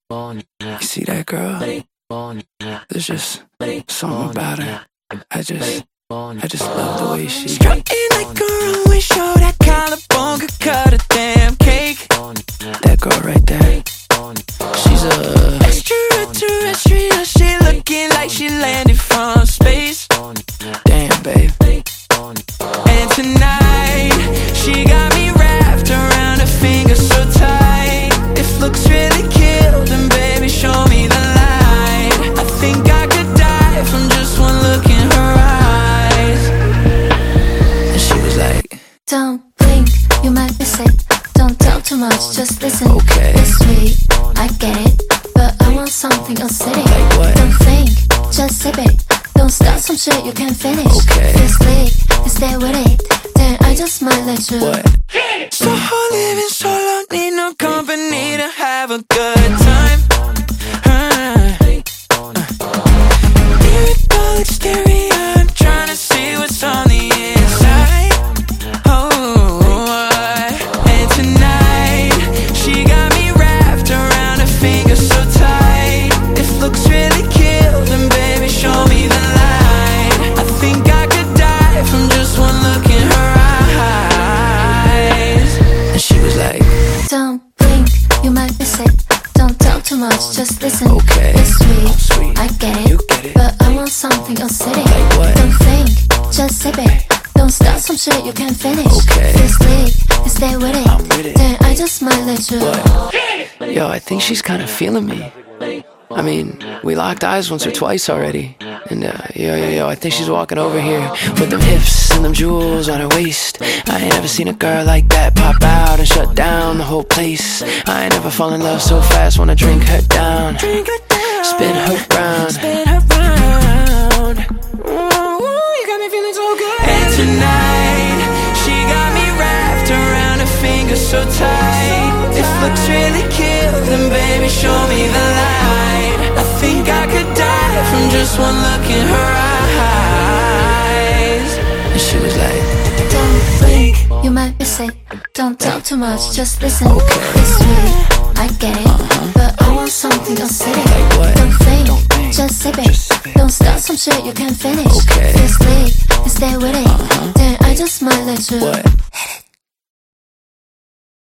You see that girl? There's just something about her. I just love the way she strutting like a runway show. That collarbone could cut a damn cake. That girl right there, she's a extraterrestrial. She looking like she landed from space. Damn, babe. And tonight she got me wrapped around her finger so tight. If looks really kill, then baby show me the light. I think I could die from just one look in her eyes. And she was like, don't blink, you might miss it. Don't talk too much, just listen. Okay. It's sweet, I get it, but I want something acidic. Like what? Don't think, just sip it. Don't start some shit you can't finish. Okay. Feel slick, you stay with it. Then I just might let you. what? So living solo, need no company to have a good time. Lyrical exterior, I'm trying to see what's on the inside. And tonight she got me wrapped around her finger so tight. If looks really kill, then baby show me the light. I think I could die from just one look in her eyes. And she was like, Don't blink, you might miss it. Don't talk too much, just listen. Okay. It's sweet, sweet. I get it, You get it. but I want something acidic. Like what? Don't think, just sip it. Don't start some shit you can't finish. Okay. Feel slick, you stay with it. I'm with it. Then I just might let you. what? Yo, I think she's kind of feeling me. I mean, we locked eyes once or twice already. And yo, I think she's walking over here with them hips and them jewels on her waist. I ain't never seen a girl like that pop out and shut down the whole place. I ain't never fall in love so fast, wanna drink her down, spin her round. Ooh, you got me feeling so good. And tonight she got me wrapped around her finger so tight. If looks really kill, then baby show me the light. I think I could die from just one look in her eyes. And she was like, Don't blink, you might miss it. Don't talk too much, just listen. Okay. It's sweet, I get it, but I want something acidic. Like what? Don't think, Don't think, just sip just sip it. it. Don't start some shit you can't finish. Okay. Feel slick, you stay with it. Then I just might let you. what?